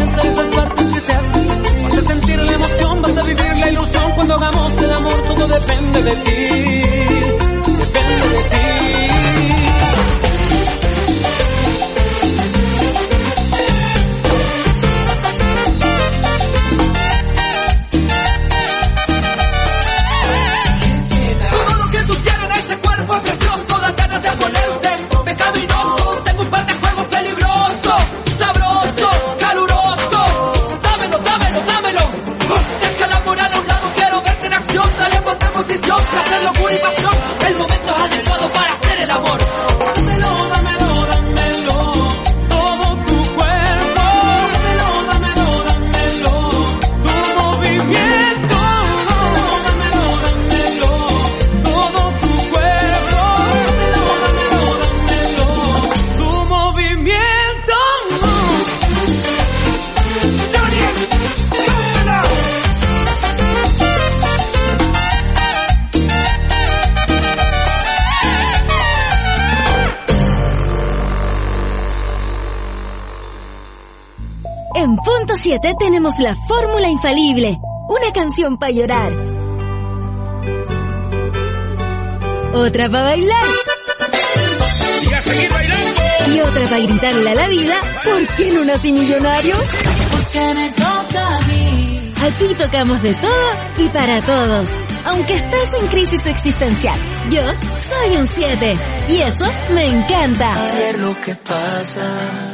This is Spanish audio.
pensar esas partes que te hacen. Vas a sentir la emoción, vas a vivir la ilusión. Cuando hagamos el amor todo depende de ti. Depende de ti. En punto 7 tenemos la fórmula infalible, una canción para llorar, otra para bailar y a seguir bailando, y otra para gritarle a la vida: ¿por qué no nací millonario? Porque me toca a mí. Aquí tocamos de todo y para todos, aunque estés en crisis existencial. Yo soy un 7 y eso me encanta. A ver lo que pasa.